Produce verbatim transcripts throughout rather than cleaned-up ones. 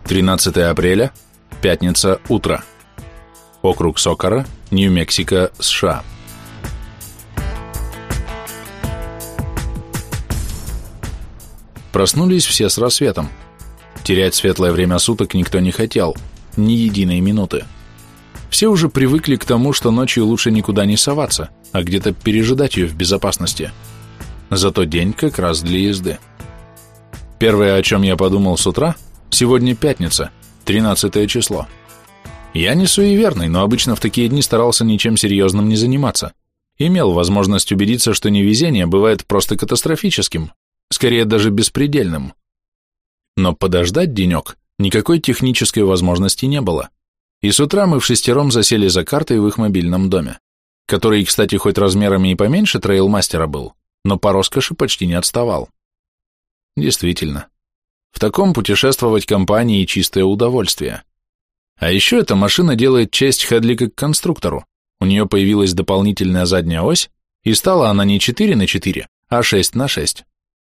тринадцатое апреля, пятница, утро. Округ Сокора, Нью-Мексико, США. Проснулись все с рассветом. Терять светлое время суток никто не хотел, ни единой минуты. Все уже привыкли к тому, что ночью лучше никуда не соваться, а где-то пережидать ее в безопасности. Зато день как раз для езды. Первое, о чем я подумал с утра, сегодня пятница, тринадцатое число. Я не суеверный, но обычно в такие дни старался ничем серьезным не заниматься. Имел возможность убедиться, что невезение бывает просто катастрофическим, скорее даже беспредельным. Но подождать денек никакой технической возможности не было. И с утра мы в шестером засели за картой в их мобильном доме, который, кстати, хоть размерами и поменьше трейлмастера был, но по роскоши почти не отставал. Действительно, в таком путешествовать компанией чистое удовольствие. А еще эта машина делает честь Хедли как конструктору. У нее появилась дополнительная задняя ось, и стала она не четыре на четыре, а шесть на шесть.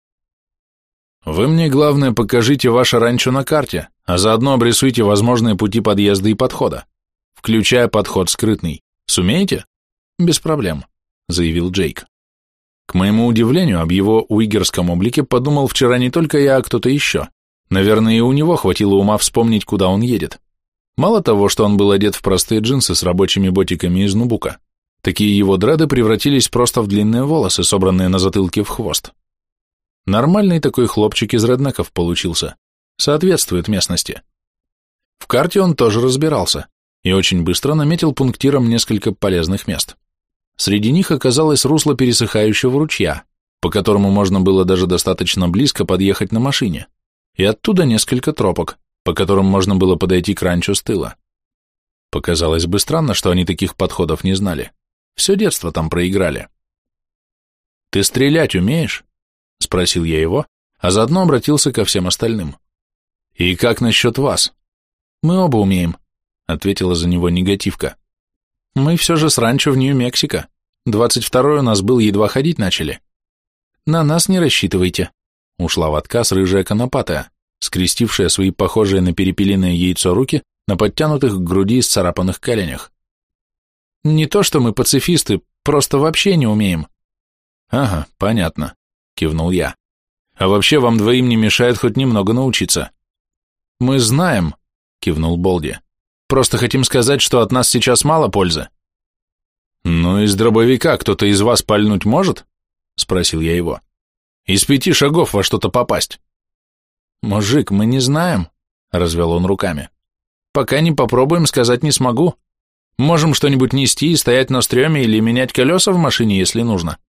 Вы мне, главное, покажите ваше ранчо на карте, а заодно обрисуйте возможные пути подъезда и подхода, включая подход скрытный. Сумеете? Без проблем, заявил Джейк. К моему удивлению, об его уигерском облике подумал вчера не только я, а кто-то еще. Наверное, и у него хватило ума вспомнить, куда он едет. Мало того, что он был одет в простые джинсы с рабочими ботиками из нубука, такие его дреды превратились просто в длинные волосы, собранные на затылке в хвост. Нормальный такой хлопчик из реднеков получился, соответствует местности. В карте он тоже разбирался и очень быстро наметил пунктиром несколько полезных мест. Среди них оказалось русло пересыхающего ручья, по которому можно было даже достаточно близко подъехать на машине, и оттуда несколько тропок, по которым можно было подойти к ранчо с тыла. Показалось бы странно, что они таких подходов не знали. Все детство там проиграли. «Ты стрелять умеешь?» — спросил я его, а заодно обратился ко всем остальным. «И как насчет вас?» «Мы оба умеем», — ответила за него негативка. «Мы все же с ранчо в Нью-Мексико. Двадцать второй у нас был, едва ходить начали». «На нас не рассчитывайте», — ушла в отказ рыжая конопатая, скрестившая свои похожие на перепелиное яйцо руки на подтянутых к груди и сцарапанных коленях. «Не то, что мы пацифисты, просто вообще не умеем». «Ага, понятно», — кивнул я. «А вообще вам двоим не мешает хоть немного научиться». «Мы знаем», — кивнул Болди. «Просто хотим сказать, что от нас сейчас мало пользы». «Ну, из дробовика кто-то из вас пальнуть может?» — спросил я его. «Из пяти шагов во что-то попасть». «Мужик, мы не знаем», — развел он руками. «Пока не попробуем, сказать не смогу. Можем что-нибудь нести и стоять на стреме или менять колеса в машине, если нужно».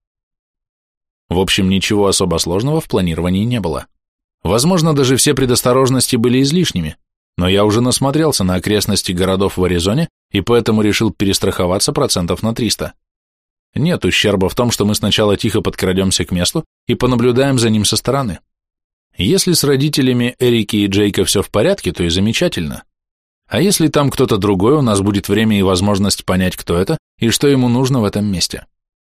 В общем, ничего особо сложного в планировании не было. Возможно, даже все предосторожности были излишними, но я уже насмотрелся на окрестности городов в Аризоне и поэтому решил перестраховаться процентов на триста. Нет ущерба в том, что мы сначала тихо подкрадемся к месту и понаблюдаем за ним со стороны. Если с родителями Эрики и Джейка все в порядке, то и замечательно. А если там кто-то другой, у нас будет время и возможность понять, кто это и что ему нужно в этом месте.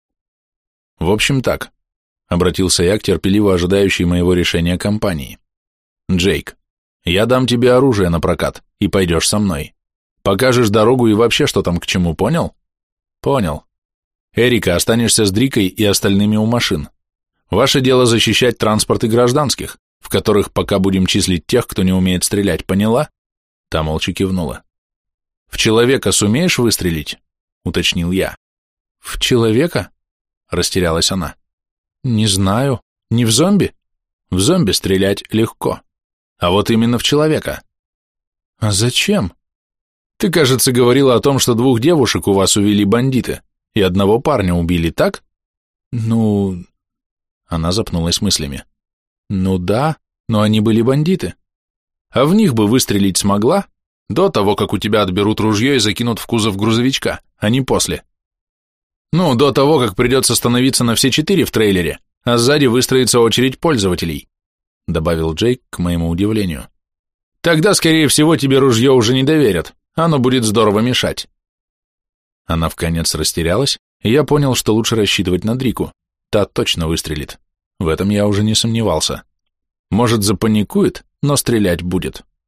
В общем так, обратился я к терпеливо ожидающей моего решения компании. Джейк, я дам тебе оружие на прокат, и пойдешь со мной. Покажешь дорогу и вообще, что там к чему, понял? Понял. Эрика, останешься с Дрикой и остальными у машин. Ваше дело защищать транспорт и гражданских, в которых пока будем числить тех, кто не умеет стрелять, поняла? Та молча кивнула. В человека сумеешь выстрелить? Уточнил я. В человека? Растерялась она. Не знаю. Не в зомби? В зомби стрелять легко. А вот именно в человека. А зачем? Ты, кажется, говорила о том, что двух девушек у вас увели бандиты, и одного парня убили, так? Ну... Она запнулась мыслями. Ну да, но они были бандиты. А в них бы выстрелить смогла? До того, как у тебя отберут ружье и закинут в кузов грузовичка, а не после. Ну, до того, как придется становиться на все четыре в трейлере, а сзади выстроится очередь пользователей, добавил Джейк к моему удивлению. Тогда, скорее всего, тебе ружье уже не доверят, оно будет здорово мешать. Она вконец растерялась, и я понял, что лучше рассчитывать на Дрику. Та точно выстрелит. В этом я уже не сомневался. Может, запаникует, но стрелять будет.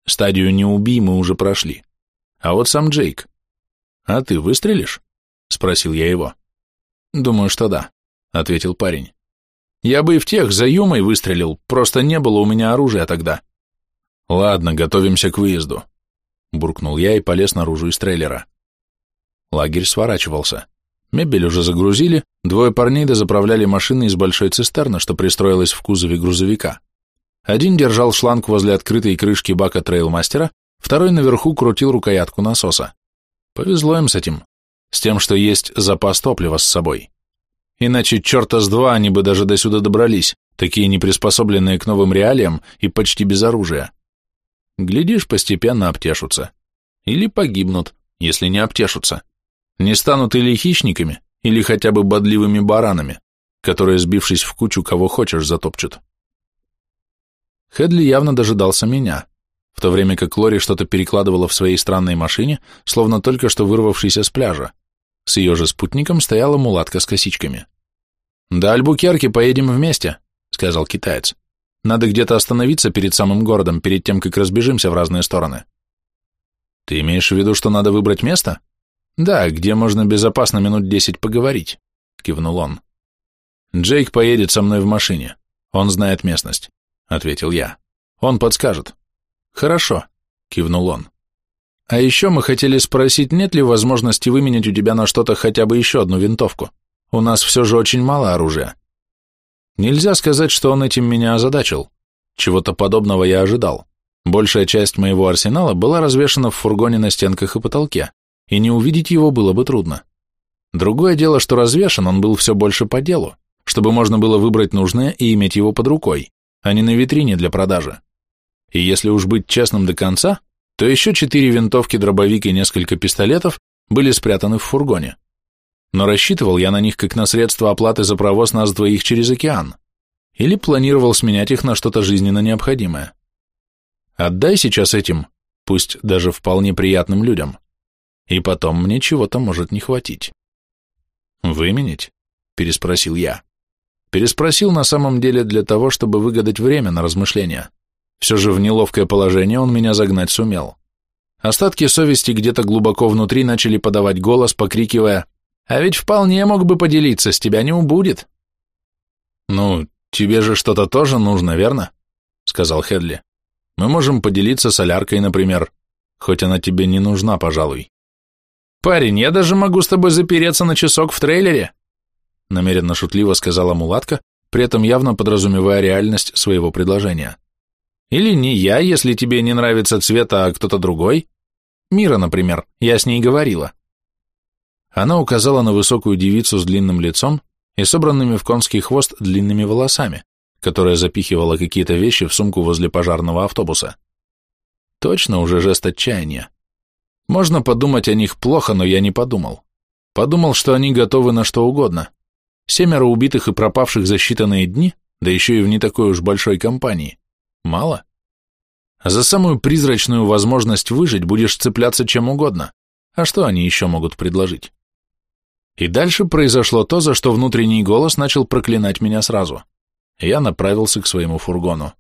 Стадию «не убий» мы уже прошли. А вот сам Джейк. А ты выстрелишь? Спросил я его. Думаю, что да, ответил парень. Я бы и в тех за Юмой выстрелил, просто не было у меня оружия тогда. Ладно, готовимся к выезду. Буркнул я и полез наружу из трейлера. Лагерь сворачивался. Мебель уже загрузили, двое парней дозаправляли машины из большой цистерны, что пристроилась в кузове грузовика. Один держал шланг возле открытой крышки бака трейлмастера, второй наверху крутил рукоятку насоса. Повезло им с этим, с тем, что есть запас топлива с собой. Иначе черта с два они бы даже до сюда добрались, такие неприспособленные к новым реалиям и почти без оружия. Глядишь, постепенно обтешутся. Или погибнут, если не обтешутся. Не станут или хищниками, или хотя бы бодливыми баранами, которые, сбившись в кучу, кого хочешь, затопчут. Хедли явно дожидался меня, в то время как Лори что-то перекладывала в своей странной машине, словно только что вырвавшейся с пляжа. С ее же спутником стояла мулатка с косичками. «До Альбукерки поедем вместе», — сказал китаец. «Надо где-то остановиться перед самым городом, перед тем, как разбежимся в разные стороны». «Ты имеешь в виду, что надо выбрать место?» «Да, где можно безопасно минут десять поговорить», — кивнул он. «Джейк поедет со мной в машине. Он знает местность», — ответил я. «Он подскажет». «Хорошо», — кивнул он. «А еще мы хотели спросить, нет ли возможности выменять у тебя на что-то хотя бы еще одну винтовку? У нас все же очень мало оружия». Нельзя сказать, что он этим меня озадачил. Чего-то подобного я ожидал. Большая часть моего арсенала была развешана в фургоне на стенках и потолке, и не увидеть его было бы трудно. Другое дело, что развешан он был все больше по делу, чтобы можно было выбрать нужное и иметь его под рукой, а не на витрине для продажи. И если уж быть честным до конца, то еще четыре винтовки, дробовик и несколько пистолетов были спрятаны в фургоне. Но рассчитывал я на них как на средство оплаты за провоз нас двоих через океан, или планировал сменять их на что-то жизненно необходимое. Отдай сейчас этим, пусть даже вполне приятным людям, и потом мне чего-то может не хватить. «Выменить?» – переспросил я. Переспросил на самом деле для того, чтобы выгадать время на размышления. Все же в неловкое положение он меня загнать сумел. Остатки совести где-то глубоко внутри начали подавать голос, покрикивая: «А ведь вполне мог бы поделиться, с тебя не убудет». «Ну, тебе же что-то тоже нужно, верно?» — сказал Хедли. «Мы можем поделиться соляркой, например, хоть она тебе не нужна, пожалуй». «Парень, я даже могу с тобой запереться на часок в трейлере», — намеренно шутливо сказала мулатка, при этом явно подразумевая реальность своего предложения. «Или не я, если тебе не нравится цвет, а кто-то другой. Мира, например, я с ней говорила». Она указала на высокую девицу с длинным лицом и собранными в конский хвост длинными волосами, которая запихивала какие-то вещи в сумку возле пожарного автобуса. Точно уже жест отчаяния. Можно подумать о них плохо, но я не подумал. Подумал, что они готовы на что угодно. Семеро убитых и пропавших за считанные дни, да еще и в не такой уж большой компании. Мало? А за самую призрачную возможность выжить будешь цепляться чем угодно. А что они еще могут предложить? И дальше произошло то, за что внутренний голос начал проклинать меня сразу. Я направился к своему фургону.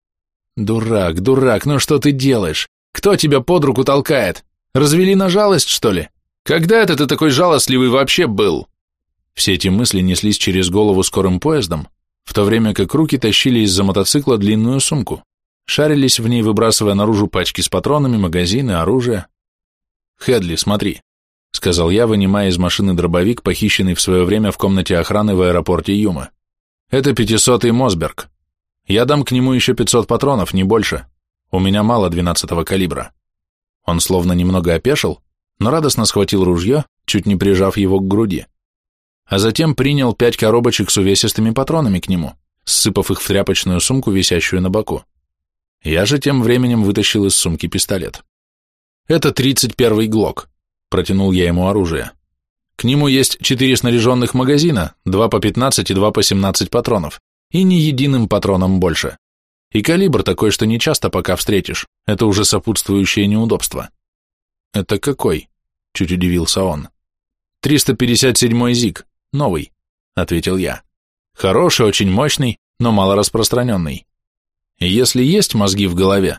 «Дурак, дурак, ну что ты делаешь? Кто тебя под руку толкает? Развели на жалость, что ли? Когда это ты такой жалостливый вообще был?» Все эти мысли неслись через голову скорым поездом, в то время как руки тащили из-за мотоцикла длинную сумку, шарились в ней, выбрасывая наружу пачки с патронами, магазины, оружие. «Хедли, смотри», — сказал я, вынимая из машины дробовик, похищенный в свое время в комнате охраны в аэропорте Юмы. «Это пятисотый Мосберг. Я дам к нему еще пятьсот патронов, не больше. У меня мало двенадцатого калибра». Он словно немного опешил, но радостно схватил ружье, чуть не прижав его к груди. А затем принял пять коробочек с увесистыми патронами к нему, ссыпав их в тряпочную сумку, висящую на боку. Я же тем временем вытащил из сумки пистолет. «Это тридцать первый Глок», — протянул я ему оружие. «К нему есть четыре снаряженных магазина, два по пятнадцать и два по семнадцать патронов, и ни единым патроном больше. И калибр такой, что не часто пока встретишь, это уже сопутствующее неудобство». «Это какой?» — чуть удивился он. «триста пятьдесят седьмой ЗИГ, новый», — ответил я. «Хороший, очень мощный, но мало распространенный. И если есть мозги в голове,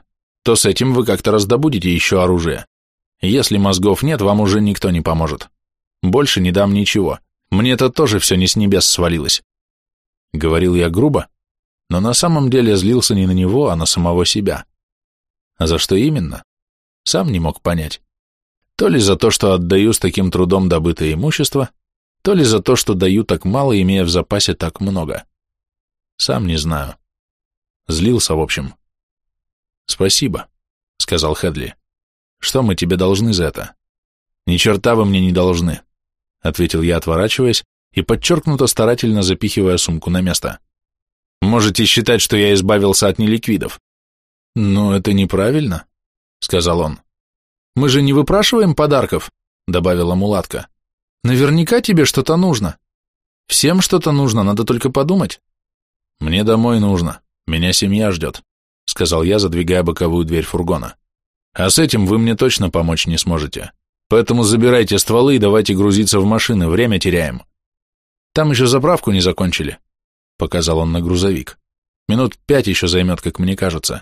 то с этим вы как-то раздобудете еще оружие. Если мозгов нет, вам уже никто не поможет. Больше не дам ничего. Мне это тоже все не с небес свалилось. Говорил я грубо, но на самом деле злился не на него, а на самого себя. А за что именно? Сам не мог понять. То ли за то, что отдаю с таким трудом добытое имущество, то ли за то, что даю так мало, имея в запасе так много. Сам не знаю. Злился, в общем. «Спасибо», — сказал Хедли. «Что мы тебе должны за это?» «Ни черта вы мне не должны», — ответил я, отворачиваясь и подчеркнуто старательно запихивая сумку на место. «Можете считать, что я избавился от неликвидов». «Но это неправильно», — сказал он. «Мы же не выпрашиваем подарков», — добавила мулатка. «Наверняка тебе что-то нужно. Всем что-то нужно, надо только подумать». «Мне домой нужно, меня семья ждет», — сказал я, задвигая боковую дверь фургона. «А с этим вы мне точно помочь не сможете. Поэтому забирайте стволы и давайте грузиться в машины, время теряем». «Там еще заправку не закончили», — показал он на грузовик. «Минут пять еще займет, как мне кажется».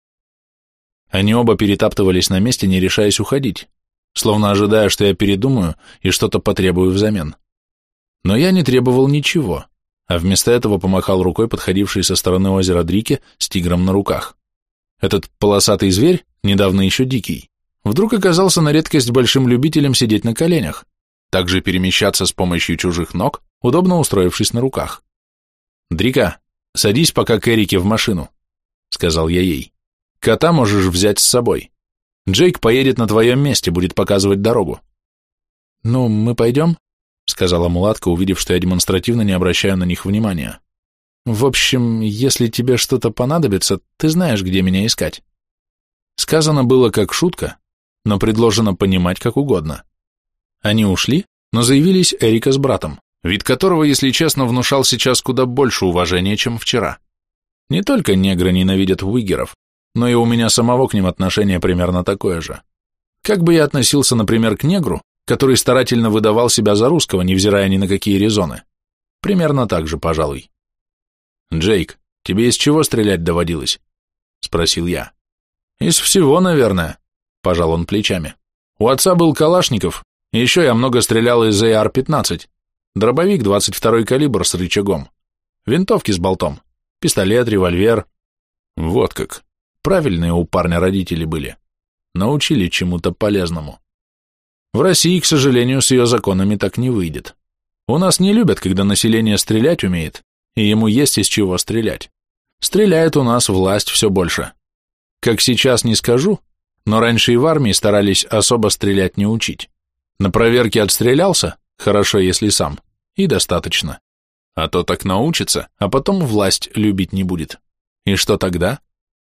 Они оба перетаптывались на месте, не решаясь уходить, словно ожидая, что я передумаю и что-то потребую взамен. Но я не требовал ничего, а вместо этого помахал рукой подходившей со стороны озера Дрике с тигром на руках. Этот полосатый зверь, недавно еще дикий, вдруг оказался на редкость большим любителем сидеть на коленях, также перемещаться с помощью чужих ног, удобно устроившись на руках. «Дрика, садись пока к Эрике в машину», — сказал я ей. «Кота можешь взять с собой. Джейк поедет на твоем месте, будет показывать дорогу». «Ну, мы пойдем?» — сказала мулатка, увидев, что я демонстративно не обращаю на них внимания. «В общем, если тебе что-то понадобится, ты знаешь, где меня искать». Сказано было как шутка, но предложено понимать как угодно. Они ушли, но заявились Эрика с братом, вид которого, если честно, внушал сейчас куда больше уважения, чем вчера. Не только негры ненавидят уигеров, но и у меня самого к ним отношение примерно такое же. Как бы я относился, например, к негру, который старательно выдавал себя за русского, невзирая ни на какие резоны? Примерно так же, пожалуй. «Джейк, тебе из чего стрелять доводилось?» — спросил я. «Из всего, наверное», — пожал он плечами. «У отца был Калашников, и еще я много стрелял из эй ар пятнадцать, дробовик двадцать второй калибр с рычагом, винтовки с болтом, пистолет, револьвер». Вот как. Правильные у парня родители были. Научили чему-то полезному. В России, к сожалению, с ее законами так не выйдет. У нас не любят, когда население стрелять умеет, и ему есть из чего стрелять. Стреляет у нас власть все больше. Как сейчас не скажу, но раньше и в армии старались особо стрелять не учить. На проверке отстрелялся, хорошо, если сам, и достаточно. А то так научится, а потом власть любить не будет. И что тогда?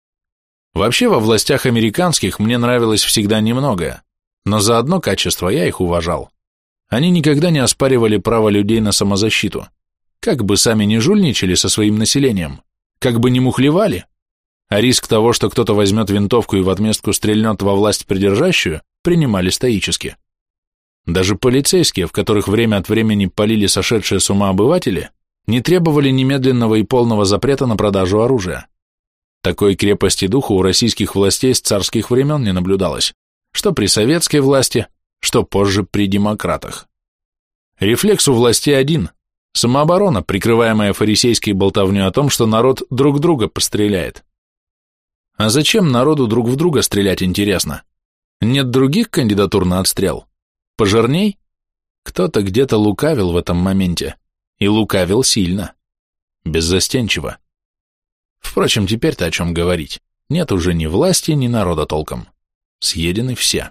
Вообще во властях американских мне нравилось всегда немногое, но за одно качество я их уважал. Они никогда не оспаривали право людей на самозащиту. Как бы сами не жульничали со своим населением, как бы не мухлевали, а риск того, что кто-то возьмет винтовку и в отместку стрельнет во власть придержащую, принимали стоически. Даже полицейские, в которых время от времени палили сошедшие с ума обыватели, не требовали немедленного и полного запрета на продажу оружия. Такой крепости духа у российских властей с царских времен не наблюдалось, что при советской власти, что позже при демократах. Рефлекс у власти один – самооборона, прикрываемая фарисейской болтовней о том, что народ друг друга постреляет. А зачем народу друг в друга стрелять, интересно? Нет других кандидатур на отстрел? Пожирней? Кто-то где-то лукавил в этом моменте, и лукавил сильно, беззастенчиво. Впрочем, теперь-то о чем говорить. Нет уже ни власти, ни народа толком. Съедены все.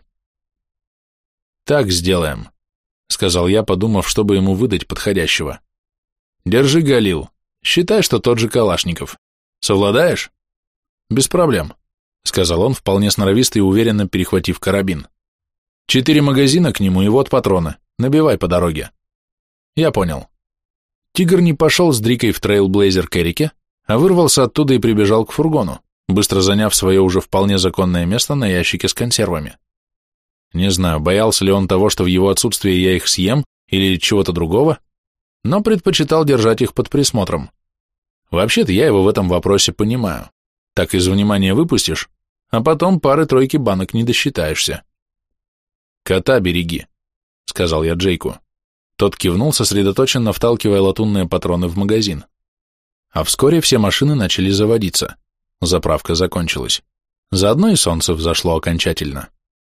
«Так сделаем», — сказал я, подумав, чтобы ему выдать подходящего. «Держи, Галил. Считай, что тот же Калашников. Совладаешь?» «Без проблем», — сказал он, вполне сноровисто и уверенно перехватив карабин. «Четыре магазина к нему и вот патроны. Набивай по дороге». «Я понял». Тигр не пошел с Дрикой в трейлблейзер к Эрике, а вырвался оттуда и прибежал к фургону, быстро заняв свое уже вполне законное место на ящике с консервами. Не знаю, боялся ли он того, что в его отсутствие я их съем, или чего-то другого, но предпочитал держать их под присмотром. Вообще-то я его в этом вопросе понимаю. Так из внимания выпустишь, а потом пары-тройки банок не досчитаешься. «Кота береги», — сказал я Джейку. Тот кивнул, сосредоточенно вталкивая латунные патроны в магазин. А вскоре все машины начали заводиться. Заправка закончилась. Заодно и солнце взошло окончательно.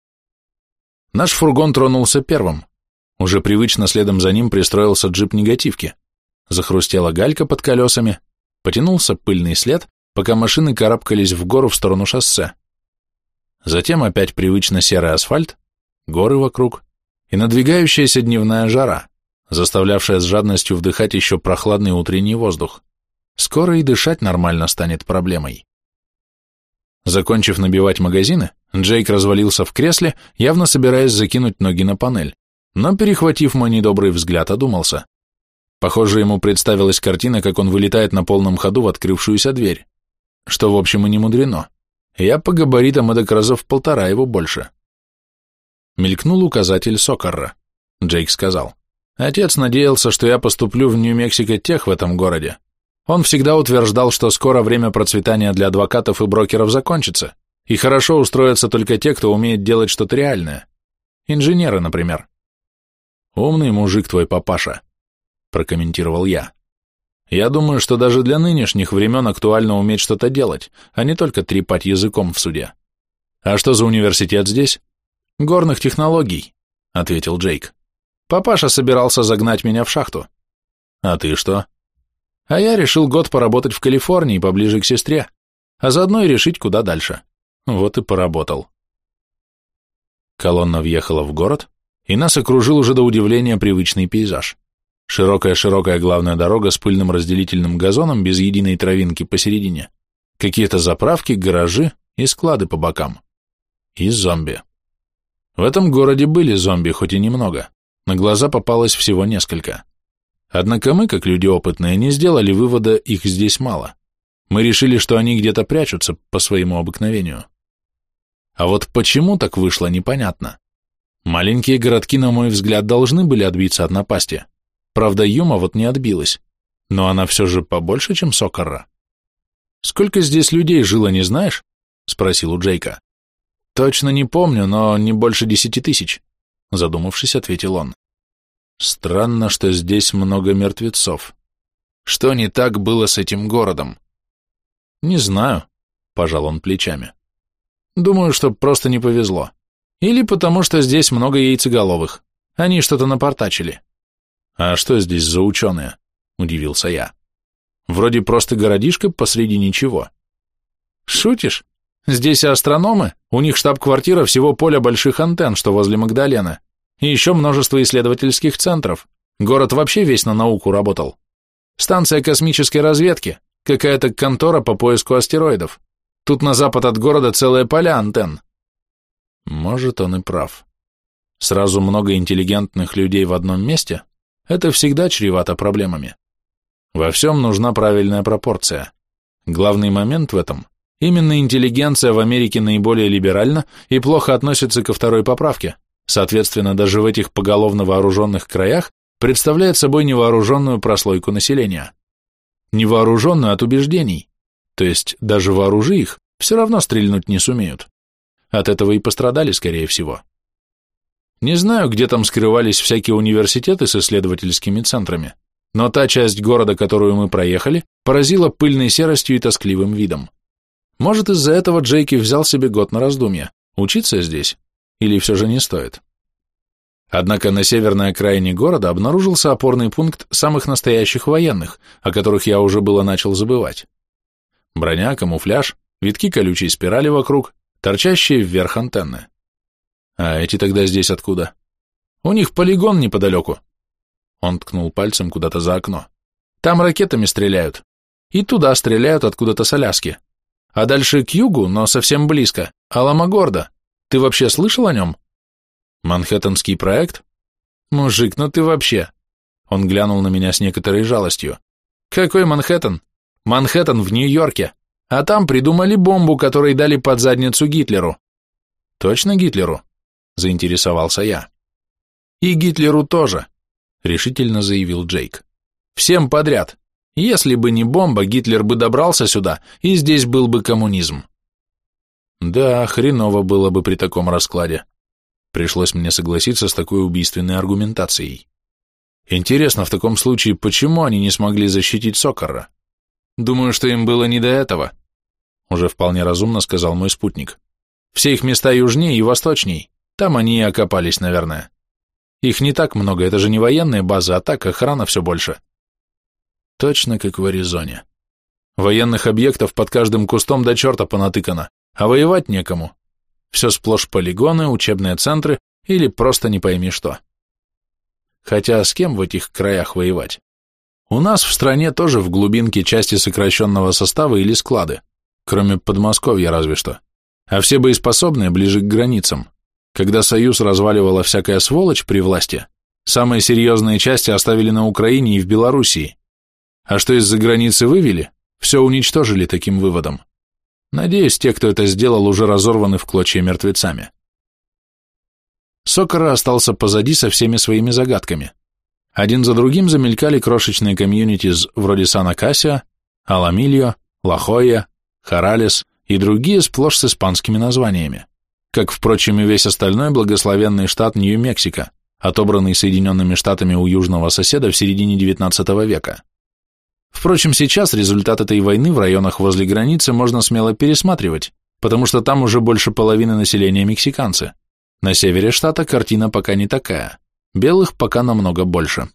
Наш фургон тронулся первым. Уже привычно следом за ним пристроился джип негативки. Захрустела галька под колесами, потянулся пыльный след, пока машины карабкались в гору в сторону шоссе. Затем опять привычно серый асфальт, горы вокруг и надвигающаяся дневная жара, заставлявшая с жадностью вдыхать еще прохладный утренний воздух. Скоро и дышать нормально станет проблемой. Закончив набивать магазины, Джейк развалился в кресле, явно собираясь закинуть ноги на панель, но, перехватив мой недобрый взгляд, одумался. Похоже, ему представилась картина, как он вылетает на полном ходу в открывшуюся дверь, что, в общем, и не мудрено. Я по габаритам эдак раза в полтора его больше. Мелькнул указатель Сокорра. Джейк сказал: «Отец надеялся, что я поступлю в Нью-Мексико-Тех в этом городе. Он всегда утверждал, что скоро время процветания для адвокатов и брокеров закончится, и хорошо устроятся только те, кто умеет делать что-то реальное. Инженеры, например». «Умный мужик твой папаша», — прокомментировал я. «Я думаю, что даже для нынешних времен актуально уметь что-то делать, а не только трепать языком в суде. А что за университет здесь?» «Горных технологий», — ответил Джейк. «Папаша собирался загнать меня в шахту». «А ты что?» «А я решил год поработать в Калифорнии, поближе к сестре, а заодно и решить, куда дальше. Вот и поработал». Колонна въехала в город, и нас окружил уже до удивления привычный пейзаж. Широкая-широкая главная дорога с пыльным разделительным газоном без единой травинки посередине, какие-то заправки, гаражи и склады по бокам. И зомби. В этом городе были зомби, хоть и немного. На глаза попалось всего несколько. Однако мы, как люди опытные, не сделали вывода, их здесь мало. Мы решили, что они где-то прячутся по своему обыкновению. А вот почему так вышло, непонятно. Маленькие городки, на мой взгляд, должны были отбиться от напасти. Правда, Юма вот не отбилась. Но она все же побольше, чем Сокорра. «Сколько здесь людей жило, не знаешь?» — спросил у Джейка. «Точно не помню, но не больше десяти тысяч», — задумавшись, ответил он. «Странно, что здесь много мертвецов. Что не так было с этим городом?» «Не знаю», — пожал он плечами. «Думаю, что просто не повезло. Или потому, что здесь много яйцеголовых. Они что-то напортачили». «А что здесь за ученые?» — удивился я. «Вроде просто городишко посреди ничего». «Шутишь? Здесь астрономы, у них штаб-квартира всего поля больших антенн, что возле Магдалены, и еще множество исследовательских центров. Город вообще весь на науку работал. Станция космической разведки, какая-то контора по поиску астероидов. Тут на запад от города целые поля антенн». Может, он и прав. Сразу много интеллигентных людей в одном месте – это всегда чревато проблемами. Во всем нужна правильная пропорция. Главный момент в этом – именно интеллигенция в Америке наиболее либеральна и плохо относится ко второй поправке, соответственно, даже в этих поголовно вооруженных краях представляет собой невооруженную прослойку населения. Невооруженную от убеждений, то есть даже вооружи их, все равно стрельнуть не сумеют. От этого и пострадали, скорее всего. Не знаю, где там скрывались всякие университеты с исследовательскими центрами, но та часть города, которую мы проехали, поразила пыльной серостью и тоскливым видом. Может, из-за этого Джейки взял себе год на раздумье, учиться здесь, или все же не стоит. Однако на северной окраине города обнаружился опорный пункт самых настоящих военных, о которых я уже было начал забывать. Броня, камуфляж, витки колючей спирали вокруг, торчащие вверх антенны. А эти тогда здесь откуда? У них полигон неподалеку. Он ткнул пальцем куда-то за окно. Там ракетами стреляют. И туда стреляют откуда-то с Аляски. А дальше к югу, но совсем близко, Аламогордо. Ты вообще слышал о нем? Манхэттенский проект? Мужик, ну ты вообще... Он глянул на меня с некоторой жалостью. Какой Манхэттен? Манхэттен в Нью-Йорке. А там придумали бомбу, которой дали под задницу Гитлеру. Точно Гитлеру? Заинтересовался я. И Гитлеру тоже, решительно заявил Джейк. Всем подряд. Если бы не бомба, Гитлер бы добрался сюда, и здесь был бы коммунизм. Да, хреново было бы при таком раскладе. Пришлось мне согласиться с такой убийственной аргументацией. Интересно, в таком случае, почему они не смогли защитить Соккара? Думаю, что им было не до этого, уже вполне разумно сказал мой спутник. Все их места южнее и восточней, там они и окопались, наверное. Их не так много, это же не военные базы, а так охрана все больше. Точно как в Аризоне. Военных объектов под каждым кустом до черта понатыкано, а воевать некому. Все сплошь полигоны, учебные центры или просто не пойми что. Хотя с кем в этих краях воевать? У нас в стране тоже в глубинке части сокращенного состава или склады, кроме Подмосковья разве что. А все боеспособные ближе к границам. Когда Союз разваливала всякая сволочь при власти, самые серьезные части оставили на Украине и в Белоруссии. А что из-за границы вывели, все уничтожили таким выводом. Надеюсь, те, кто это сделал, уже разорваны в клочья мертвецами. Соккара остался позади со всеми своими загадками. Один за другим замелькали крошечные комьюнитис вроде Сан-Акасио, Аламильо, Ла-Хойя, Хоралес и другие сплошь с испанскими названиями, как, впрочем, и весь остальной благословенный штат Нью-Мексико, отобранный Соединенными Штатами у южного соседа в середине девятнадцатого века. Впрочем, сейчас результат этой войны в районах возле границы можно смело пересматривать, потому что там уже больше половины населения мексиканцы. На севере штата картина пока не такая, белых пока намного больше.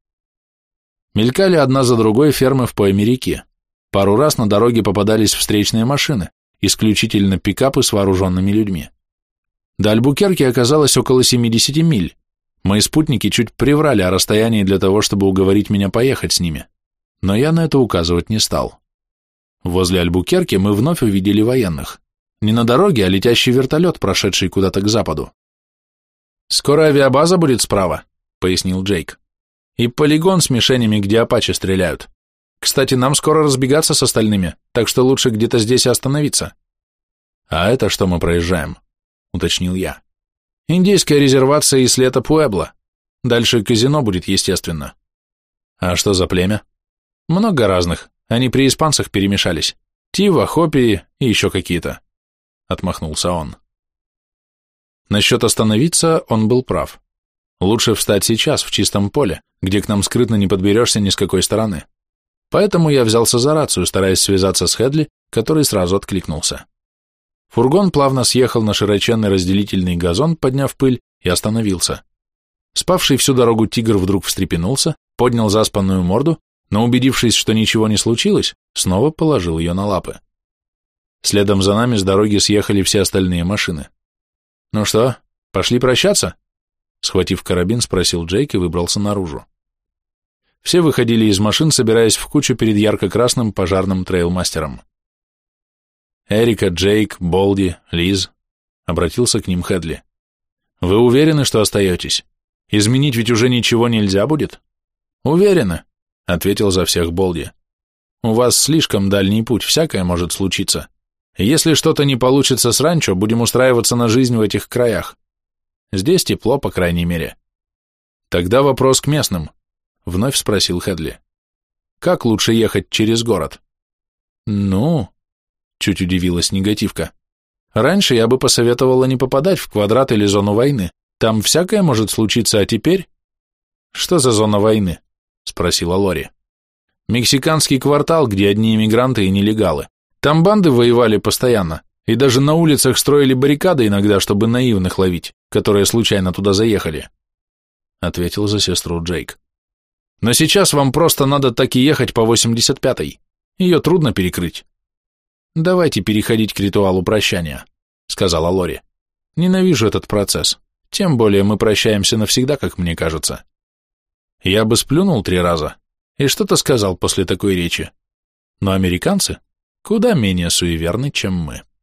Мелькали одна за другой фермы в пойме реки. Пару раз на дороге попадались встречные машины, исключительно пикапы с вооруженными людьми. До Альбукерки оказалось около семидесяти миль. Мои спутники чуть приврали о расстоянии для того, чтобы уговорить меня поехать с ними, но я на это указывать не стал. Возле Альбукерки мы вновь увидели военных. Не на дороге, а летящий вертолет, прошедший куда-то к западу. «Скоро авиабаза будет справа», — пояснил Джейк. «И полигон с мишенями, где апачи стреляют. Кстати, нам скоро разбегаться с остальными, так что лучше где-то здесь и остановиться». «А это что мы проезжаем?» — уточнил я. «Индейская резервация и слета Пуэбло. Дальше казино будет, естественно». «А что за племя?» «Много разных. Они при испанцах перемешались. Тива, Хопи и еще какие-то». — отмахнулся он. Насчет остановиться он был прав. Лучше встать сейчас, в чистом поле, где к нам скрытно не подберешься ни с какой стороны. Поэтому я взялся за рацию, стараясь связаться с Хедли, который сразу откликнулся. Фургон плавно съехал на широченный разделительный газон, подняв пыль, и остановился. Спавший всю дорогу тигр вдруг встрепенулся, поднял заспанную морду, но, убедившись, что ничего не случилось, снова положил ее на лапы. Следом за нами с дороги съехали все остальные машины. «Ну что, пошли прощаться?» Схватив карабин, спросил Джейк и выбрался наружу. Все выходили из машин, собираясь в кучу перед ярко-красным пожарным трейлмастером. «Эрика, Джейк, Болди, Лиз», — обратился к ним Хедли. «Вы уверены, что остаетесь? Изменить ведь уже ничего нельзя будет?» «Уверены», — ответил за всех Болди. «У вас слишком дальний путь, всякое может случиться. Если что-то не получится с ранчо, будем устраиваться на жизнь в этих краях. Здесь тепло, по крайней мере». «Тогда вопрос к местным», — вновь спросил Хедли. «Как лучше ехать через город?» «Ну...» — чуть удивилась негативка. «Раньше я бы посоветовала не попадать в квадрат или зону войны. Там всякое может случиться, а теперь...» «Что за зона войны?» — спросила Лори. «Мексиканский квартал, где одни иммигранты и нелегалы. Там банды воевали постоянно, и даже на улицах строили баррикады иногда, чтобы наивных ловить, которые случайно туда заехали», — ответил за сестру Джейк. «Но сейчас вам просто надо так и ехать по восемьдесят пятой. Ее трудно перекрыть». «Давайте переходить к ритуалу прощания», — сказала Лори. «Ненавижу этот процесс. Тем более мы прощаемся навсегда, как мне кажется». Я бы сплюнул три раза и что-то сказал после такой речи. Но американцы куда менее суеверны, чем мы.